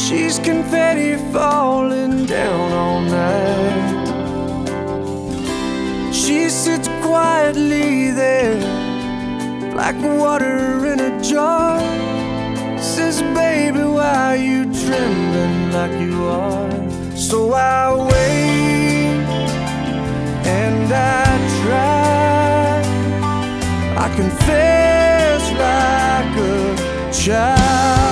She's confetti falling down all night. She sits quietly there like water in a jar. Says, baby, why are you trembling like you are? So I wait and I try. I confess like a child.